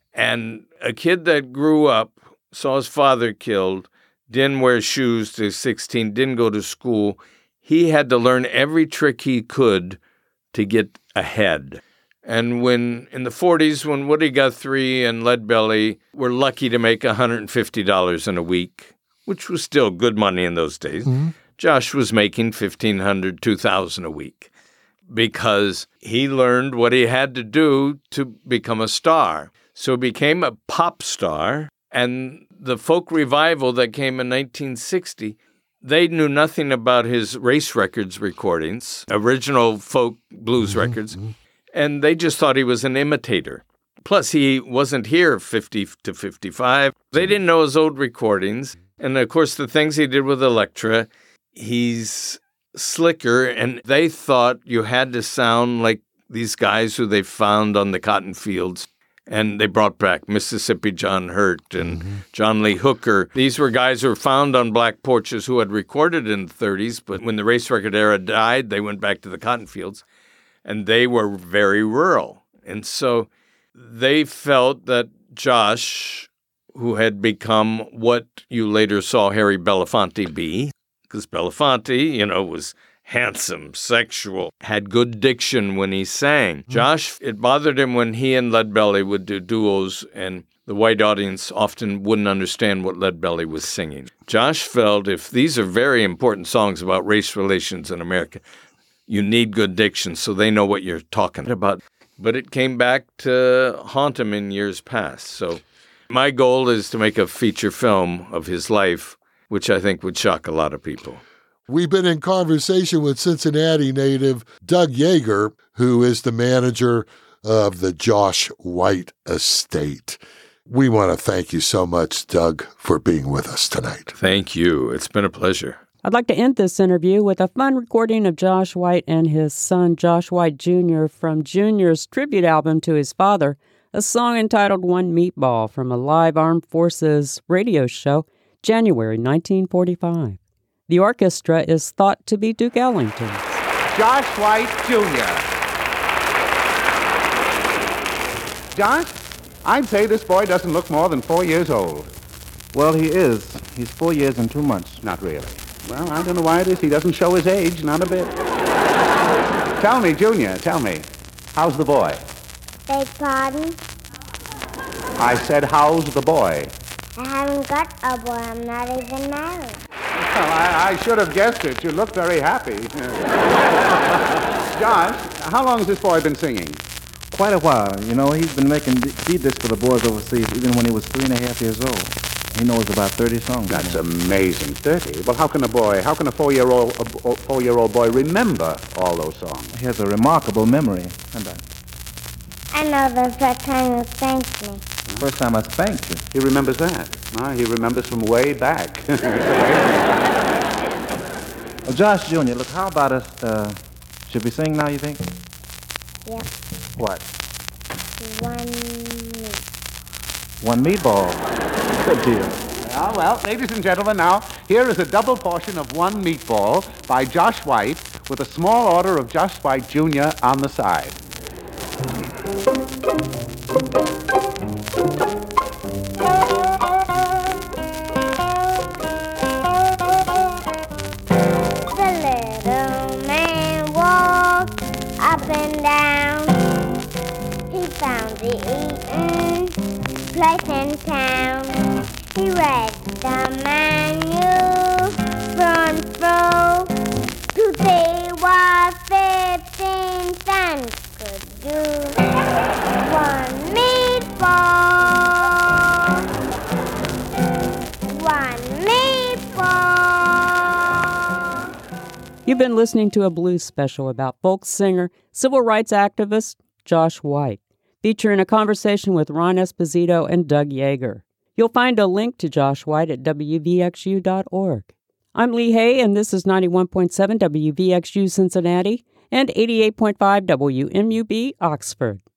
And a kid that grew up, saw his father killed, didn't wear shoes till sixteen, didn't go to school. He had to learn every trick he could to get ahead. And when in the forties, when Woody Guthrie and Leadbelly were lucky to make one hundred fifty dollars in a week, which was still good money in those days, mm-hmm. Josh was making fifteen hundred dollars, two thousand dollars a week because he learned what he had to do to become a star. So he became a pop star And the folk revival that came in nineteen sixty, they knew nothing about his Race Records recordings, original folk blues mm-hmm. records, and they just thought he was an imitator. Plus, he wasn't here fifty to fifty-five. They didn't know his old recordings. And, of course, the things he did with Elektra, he's slicker, and they thought you had to sound like these guys who they found on the cotton fields. And they brought back Mississippi John Hurt and mm-hmm. John Lee Hooker. These were guys who were found on black porches who had recorded in the thirties, but when the race record era died, they went back to the cotton fields, and they were very rural. And so they felt that Josh, who had become what you later saw Harry Belafonte be, because Belafonte, you know, was handsome, sexual, had good diction when he sang. Josh, it bothered him when he and Leadbelly would do duos, and the white audience often wouldn't understand what Leadbelly was singing. Josh felt if these are very important songs about race relations in America, you need good diction so they know what you're talking about. But it came back to haunt him in years past. So my goal is to make a feature film of his life, which I think would shock a lot of people. We've been in conversation with Cincinnati native Doug Yeager, who is the manager of the Josh White Estate. We want to thank you so much, Doug, for being with us tonight. Thank you. It's been a pleasure. I'd like to end this interview with a fun recording of Josh White and his son, Josh White Junior, from Junior's tribute album to his father, a song entitled One Meatball from a live Armed Forces radio show, January nineteen forty-five. The orchestra is thought to be Duke Ellington's. Josh White Junior Josh, I'd say this boy doesn't look more than four years old. Well, he is. He's four years and two months. Not really. Well, I don't know why it is. He doesn't show his age, not a bit. Tell me, Junior, tell me, how's the boy? Beg pardon? I said, how's the boy? I haven't got a boy. I'm not even married. Well, I, I should have guessed it. You look very happy. Josh, how long has this boy been singing? Quite a while. You know, he's been making beat discs for the boys overseas even when he was three and a half years old. He knows about thirty songs. That's amazing. thirty? Well, how can a boy, how can a four-year-old a four-year-old boy remember all those songs? He has a remarkable memory. And I, I know the first time you spanked me. First time I spanked you. He remembers that. Ah, he remembers from way back. Well, Josh Junior, look, how about us, uh, should we sing now, you think? Yep. What? One meat. One meatball. Good deal. Well, well, ladies and gentlemen, now, here is a double portion of One Meatball by Josh White with a small order of Josh White Junior on the side. Place in town, he read the menu front row to see what fifteen cents could do. One meatball, one meatball. You've been listening to a blues special about folk singer, civil rights activist Josh White, featuring a conversation with Ron Esposito and Doug Yeager. You'll find a link to Josh White at W V X U dot org. I'm Lee Hay, and this is ninety-one point seven W V X U Cincinnati and eighty-eight point five W M U B Oxford.